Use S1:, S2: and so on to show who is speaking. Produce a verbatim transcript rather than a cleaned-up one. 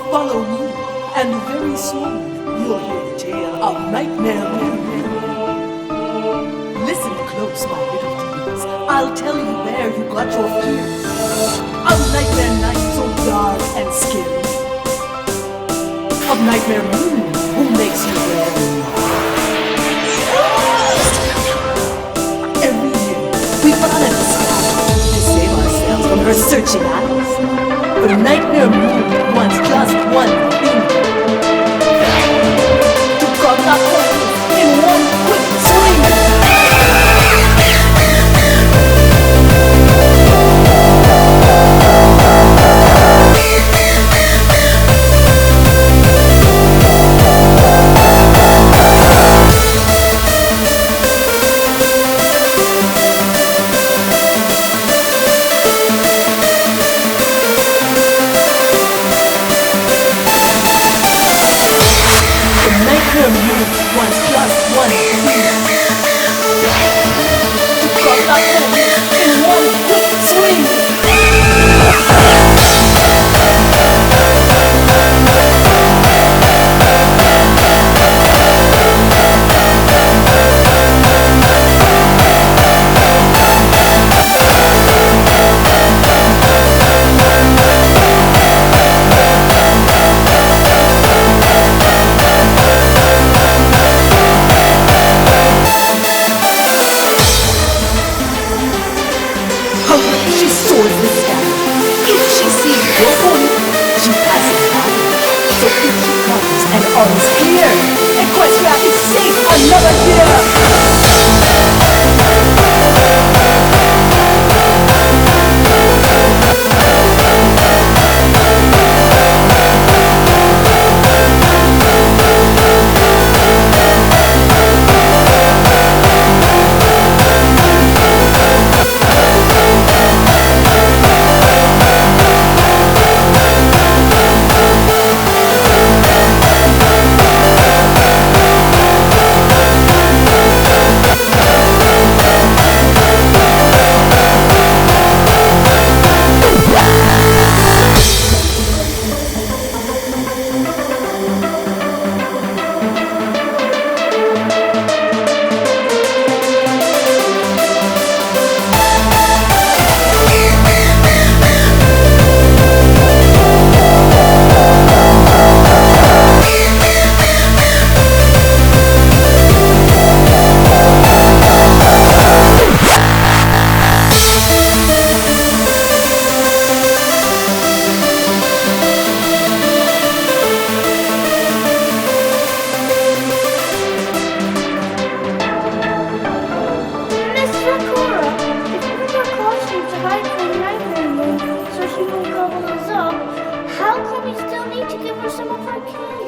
S1: Follow me, and very soon you'll hear the tale of Nightmare Moon. Listen close, my little demons. I'll tell you where you got your fear. Of Nightmare Night so dark and scary. Of Nightmare Moon, who makes you weary. Every year, we fall in the sky to save ourselves from her searching eyes. But Nightmare Moon wants just one thing. To cut our focus in one quick swing. Wants just one thing. To cross our focus in one quick swing. She soars the sky. If she sees your pony, she passes by. So if she comes and all is clear, Equestria is safe another
S2: How come we still need to give her some of our candy?